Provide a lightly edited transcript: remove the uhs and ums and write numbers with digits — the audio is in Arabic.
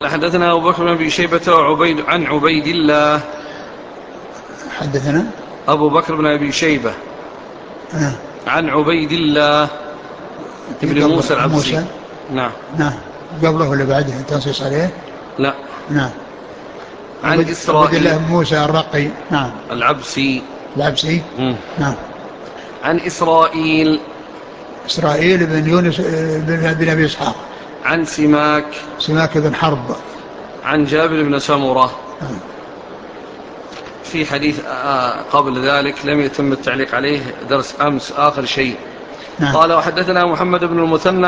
حدثنا أبو بكر بن أبي شيبة عن عبيد الله. حدثنا أبو بكر بن أبي شيبة عن عبيد الله ابن موسى العبسي. موسى. نعم. نعم. قبله ولا بعده تنصيص عليه؟ لا. نعم. عن عبد الله إسرائيل بن موسى الرقي. نعم. العبسي. العبسي. نعم. عن إسرائيل بن يونس بن أبي إسحاق. عن سماك بن حرب. عن جابر بن سمرة. في حديث قبل ذلك لم يتم التعليق عليه، درس أمس آخر شيء. نعم. قال وحدثنا محمد بن المثنى